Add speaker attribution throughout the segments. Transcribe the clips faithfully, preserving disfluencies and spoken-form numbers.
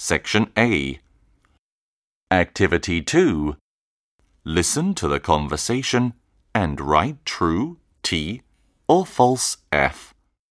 Speaker 1: Section A. Activity two. Listen to the conversation and write true, T, or false, F.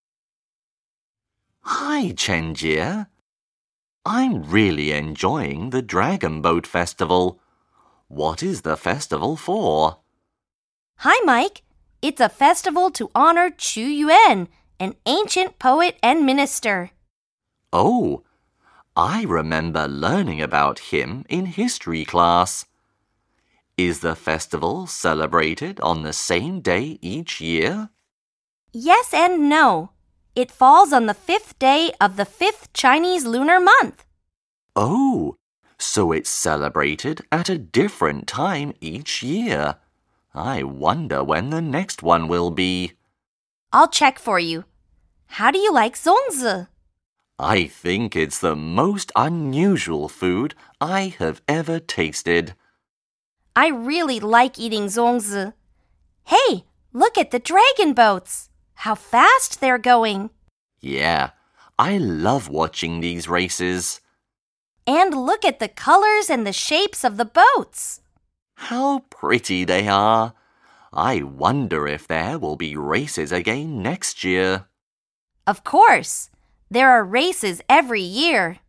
Speaker 2: Hi, Chenjie. I'm really enjoying the Dragon Boat Festival. What is the festival for?
Speaker 3: Hi, Mike. It's a festival to honor Qu Yuan, an ancient poet and minister.
Speaker 2: Oh, I remember learning about him in history class. Is the festival celebrated on the same day each year?
Speaker 3: Yes and no. It falls on the fifth day of the fifth Chinese lunar month.
Speaker 2: Oh, so it's celebrated at a different time each year. I wonder when the next one will be.
Speaker 3: I'll check for you. How do you like zongzi?
Speaker 2: I think it's the most unusual food I have ever tasted.
Speaker 3: I really like eating zongzi. Hey, look at the dragon boats. How fast they're going.
Speaker 2: Yeah, I love watching these races.
Speaker 3: And look at the colors and the shapes of the boats.
Speaker 2: How pretty they are. I wonder if there will be races again next year.
Speaker 3: Of course. There are races every year.